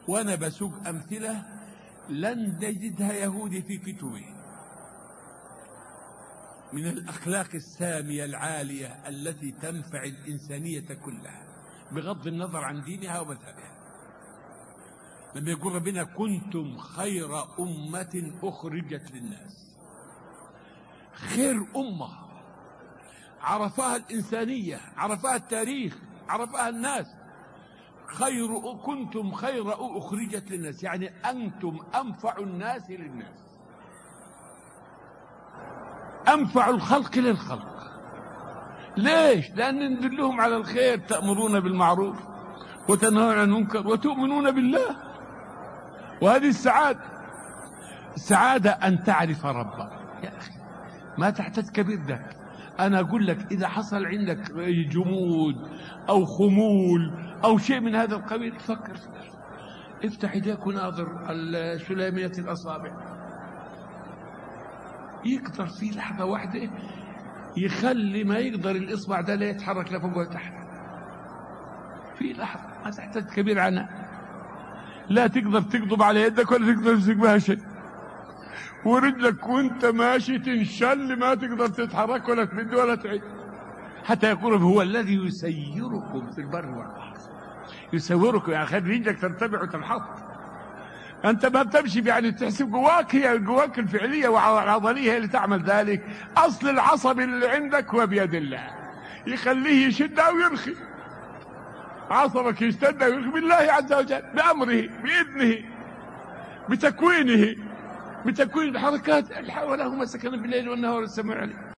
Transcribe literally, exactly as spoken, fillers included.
وأنا بسوق أمثلة لن تجدها يهودي في كتبه من الأخلاق السامية العالية التي تنفع الإنسانية كلها بغض النظر عن دينها ومذهبها. لما يقول ربنا كنتم خير أمة أخرجت للناس، خير أمة عرفها الإنسانية، عرفها التاريخ، عرفها الناس. خير كنتم خير أخرجت للناس يعني أنتم أنفع الناس للناس، أنفع الخلق للخلق. ليش؟ لأن ندلهم على الخير، تأمرون بالمعروف وتنهون عن المنكر وتؤمنون بالله، وهذه السعادة. السعادة أن تعرف ربك. يا أخي ما تحتاج كبير ده. أنا أقول لك إذا حصل عندك جمود أو خمول أو شيء من هذا القبيل فكر فيه، افتح يديك وناظر سلامية الأصابع، يقدر في لحظة واحدة يخلي ما يقدر الإصبع ده لا يتحرك لفوق ولا تحت في لحظة، ما تحتاج كبير عنها. لا تقدر تقضب على يدك ولا تقدر تمسك بها شيء، ورجلك وانت ماشي تنشل ما تقدر تتحرك ولا تمد ولا تعد. حتى يقول هو الذي يسيركم في البر والبحر، يسيركم يعني خلي رجلك ترتفع وتنحط. انت ما بتمشي يعني تحسب قواك، هي قواك الفعليه والعضليه هي اللي تعمل ذلك. اصل العصب اللي عندك هو بيد الله، يخليه يشد او يرخي. عصبك يشتد او يرخي بالله عز وجل، بامره باذنه بتكوينه بتكوين الحركات. وله ما سكن بالليل والنهار السميع عليم.